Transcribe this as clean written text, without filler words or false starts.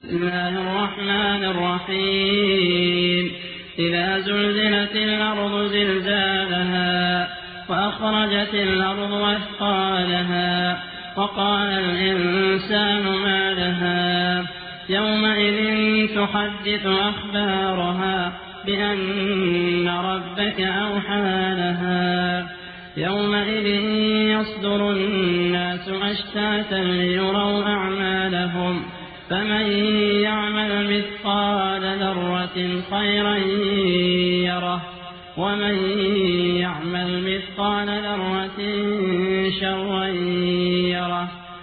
بسم الله الرحمن الرحيم إذا زلزلت الأرض زلزالها وأخرجت الأرض أثقالها وقال الإنسان ما لها يومئذ تحدث أخبارها بأن ربك أوحى لها يومئذ يصدر الناس أشتاتا ليروا أعمالهم فمن يعمل مثقال ذرة خيرا يره ومن يعمل مثقال ذرة شرا